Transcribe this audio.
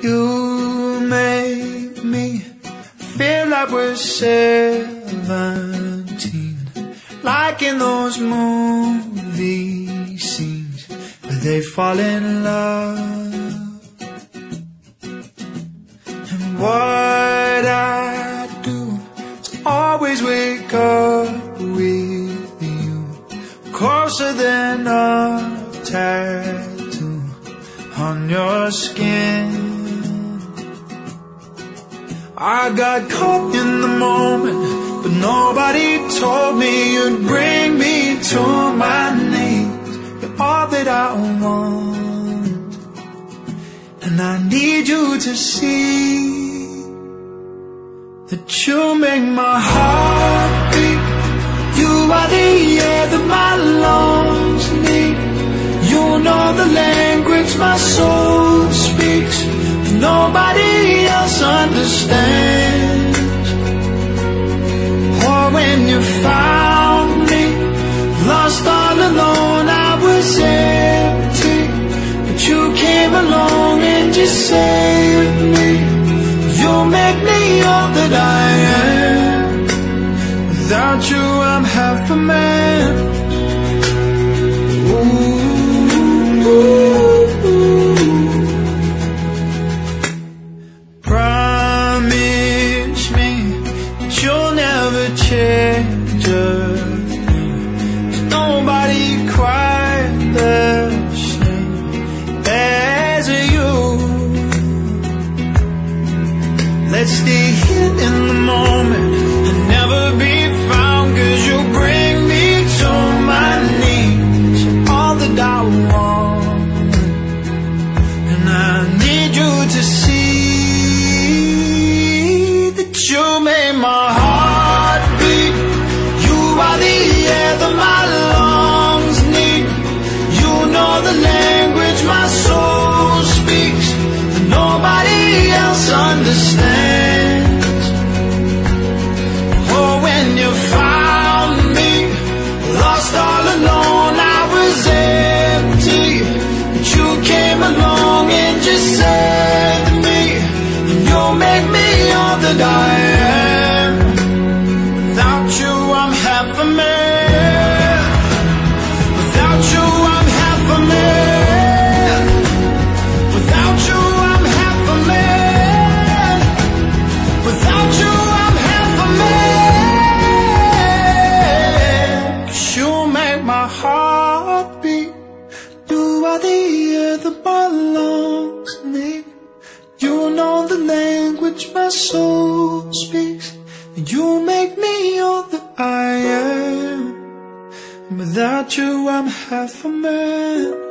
You make me feel like we're 17, like in those movie scenes where they fall in love. And what I do is always wake up with you, closer than a tattoo on your skin. I got caught in the moment, but nobody told me you'd bring me to my knees. You're all that I want, and I need you to see that you make my heart beat. You are the air that my lungs need. You know the language my soul speaks, but nobody else understands. Or when you found me, lost all alone, I was empty, but you came along and you saved me. You make me all that I am. Without you, I'm half a man. Ooh, ooh, ooh. Promise me that you'll never change again. There's nobody quite the same as you. Let's stay here in the moment and never be found, 'cause you bring me to my knees. You're all that I want, and I need you to see that you made my heart beat. You are the air that my lungs need. You know the language my soul speaks, that nobody else understands. Oh, when you found me, lost all alone, I was empty, but you came along and just saved me. And you'll make me all that I am. Without you, I'm half a man. Without you, I'm half a man. Without you, I'm half a man. Without you, I'm half a man. 'Cause you make my heart beat. You are the air that my lungs need. You know the language my soul speaks, and you make me all that I am. And without you, I'm half a man.